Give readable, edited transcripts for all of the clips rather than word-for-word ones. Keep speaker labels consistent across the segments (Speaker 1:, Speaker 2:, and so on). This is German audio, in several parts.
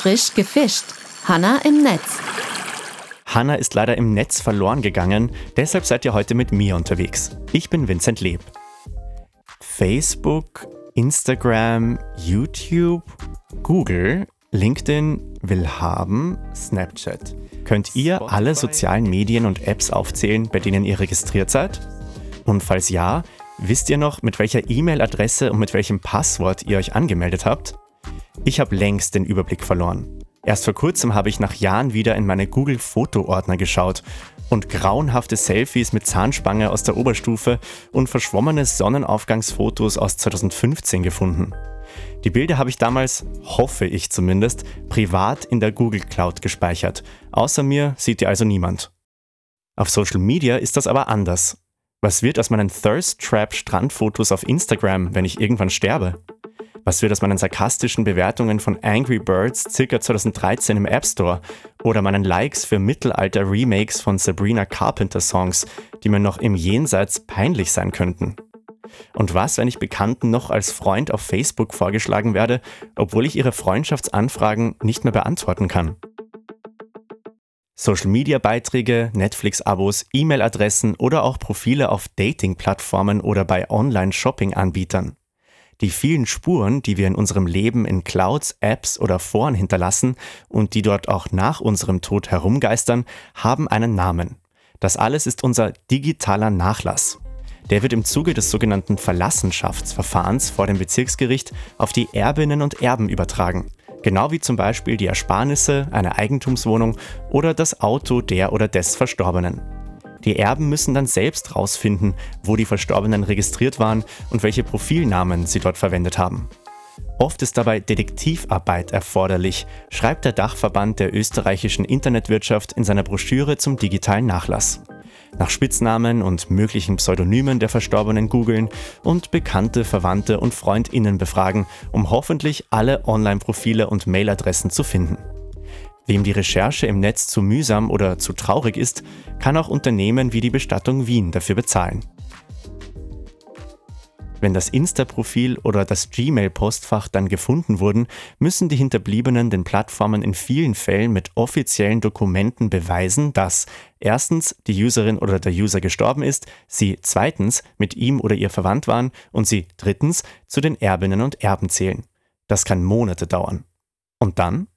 Speaker 1: Frisch gefischt. Hannah im Netz.
Speaker 2: Hannah ist leider im Netz verloren gegangen, deshalb seid ihr heute mit mir unterwegs. Ich bin Vincent Leb. Facebook, Instagram, YouTube, Google, LinkedIn, Willhaben, Snapchat. Könnt ihr alle sozialen Medien und Apps aufzählen, bei denen ihr registriert seid? Und falls ja, wisst ihr noch, mit welcher E-Mail-Adresse und mit welchem Passwort ihr euch angemeldet habt? Ich habe längst den Überblick verloren. Erst vor kurzem habe ich nach Jahren wieder in meine Google-Foto-Ordner geschaut und grauenhafte Selfies mit Zahnspange aus der Oberstufe und verschwommene Sonnenaufgangsfotos aus 2015 gefunden. Die Bilder habe ich damals, hoffe ich zumindest, privat in der Google Cloud gespeichert. Außer mir sieht die also niemand. Auf Social Media ist das aber anders. Was wird aus meinen Thirst-Trap-Strandfotos auf Instagram, wenn ich irgendwann sterbe? Was wird aus meinen sarkastischen Bewertungen von Angry Birds ca. 2013 im App Store oder meinen Likes für Mittelalter-Remakes von Sabrina Carpenter-Songs, die mir noch im Jenseits peinlich sein könnten? Und was, wenn ich Bekannten noch als Freund auf Facebook vorgeschlagen werde, obwohl ich ihre Freundschaftsanfragen nicht mehr beantworten kann? Social-Media-Beiträge, Netflix-Abos, E-Mail-Adressen oder auch Profile auf Dating-Plattformen oder bei Online-Shopping-Anbietern. Die vielen Spuren, die wir in unserem Leben in Clouds, Apps oder Foren hinterlassen und die dort auch nach unserem Tod herumgeistern, haben einen Namen. Das alles ist unser digitaler Nachlass. Der wird im Zuge des sogenannten Verlassenschaftsverfahrens vor dem Bezirksgericht auf die Erbinnen und Erben übertragen. Genau wie zum Beispiel die Ersparnisse, eine Eigentumswohnung oder das Auto der oder des Verstorbenen. Die Erben müssen dann selbst rausfinden, wo die Verstorbenen registriert waren und welche Profilnamen sie dort verwendet haben. Oft ist dabei Detektivarbeit erforderlich, schreibt der Dachverband der österreichischen Internetwirtschaft in seiner Broschüre zum digitalen Nachlass. Nach Spitznamen und möglichen Pseudonymen der Verstorbenen googeln und Bekannte, Verwandte und FreundInnen befragen, um hoffentlich alle Online-Profile und Mailadressen zu finden. Wem die Recherche im Netz zu mühsam oder zu traurig ist, kann auch Unternehmen wie die Bestattung Wien dafür bezahlen. Wenn das Insta-Profil oder das Gmail-Postfach dann gefunden wurden, müssen die Hinterbliebenen den Plattformen in vielen Fällen mit offiziellen Dokumenten beweisen, dass erstens die Userin oder der User gestorben ist, sie zweitens mit ihm oder ihr verwandt waren und sie drittens zu den Erbinnen und Erben zählen. Das kann Monate dauern. Und dann?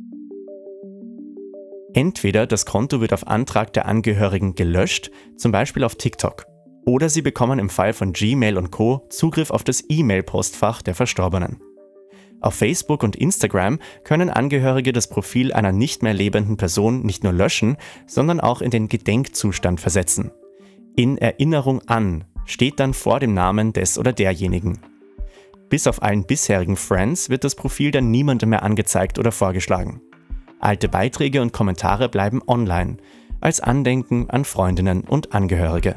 Speaker 2: Entweder das Konto wird auf Antrag der Angehörigen gelöscht, zum Beispiel auf TikTok. Oder sie bekommen im Fall von Gmail und Co. Zugriff auf das E-Mail-Postfach der Verstorbenen. Auf Facebook und Instagram können Angehörige das Profil einer nicht mehr lebenden Person nicht nur löschen, sondern auch in den Gedenkzustand versetzen. In Erinnerung an steht dann vor dem Namen des oder derjenigen. Bis auf allen bisherigen Friends wird das Profil dann niemandem mehr angezeigt oder vorgeschlagen. Alte Beiträge und Kommentare bleiben online, als Andenken an Freundinnen und Angehörige.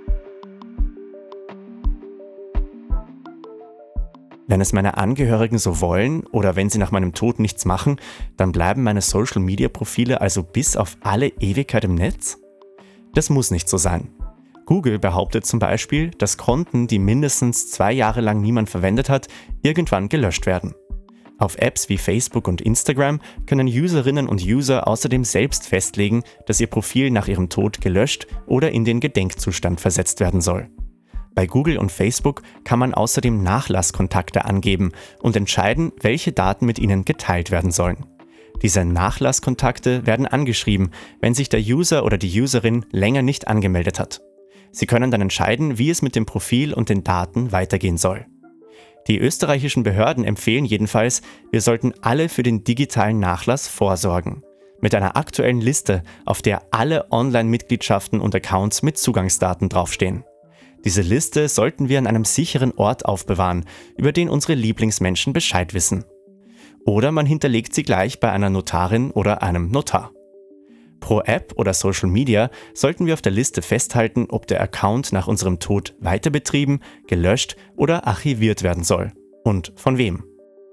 Speaker 2: Wenn es meine Angehörigen so wollen oder wenn sie nach meinem Tod nichts machen, dann bleiben meine Social-Media-Profile also bis auf alle Ewigkeit im Netz? Das muss nicht so sein. Google behauptet zum Beispiel, dass Konten, die mindestens 2 Jahre lang niemand verwendet hat, irgendwann gelöscht werden. Auf Apps wie Facebook und Instagram können Userinnen und User außerdem selbst festlegen, dass ihr Profil nach ihrem Tod gelöscht oder in den Gedenkzustand versetzt werden soll. Bei Google und Facebook kann man außerdem Nachlasskontakte angeben und entscheiden, welche Daten mit ihnen geteilt werden sollen. Diese Nachlasskontakte werden angeschrieben, wenn sich der User oder die Userin länger nicht angemeldet hat. Sie können dann entscheiden, wie es mit dem Profil und den Daten weitergehen soll. Die österreichischen Behörden empfehlen jedenfalls, wir sollten alle für den digitalen Nachlass vorsorgen. Mit einer aktuellen Liste, auf der alle Online-Mitgliedschaften und Accounts mit Zugangsdaten draufstehen. Diese Liste sollten wir an einem sicheren Ort aufbewahren, über den unsere Lieblingsmenschen Bescheid wissen. Oder man hinterlegt sie gleich bei einer Notarin oder einem Notar. Pro App oder Social Media sollten wir auf der Liste festhalten, ob der Account nach unserem Tod weiterbetrieben, gelöscht oder archiviert werden soll. Und von wem.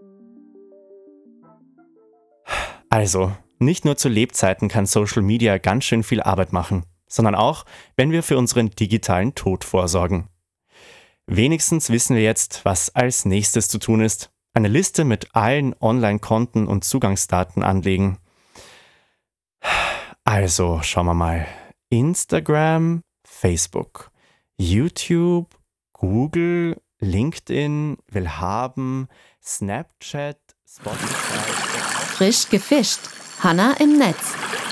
Speaker 2: Also, nicht nur zu Lebzeiten kann Social Media ganz schön viel Arbeit machen, sondern auch, wenn wir für unseren digitalen Tod vorsorgen. Wenigstens wissen wir jetzt, was als nächstes zu tun ist. Eine Liste mit allen Online-Konten und Zugangsdaten anlegen. Also, schauen wir mal. Instagram, Facebook, YouTube, Google, LinkedIn, Willhaben, Snapchat, Spotify.
Speaker 1: Frisch gefischt. Hanna im Netz.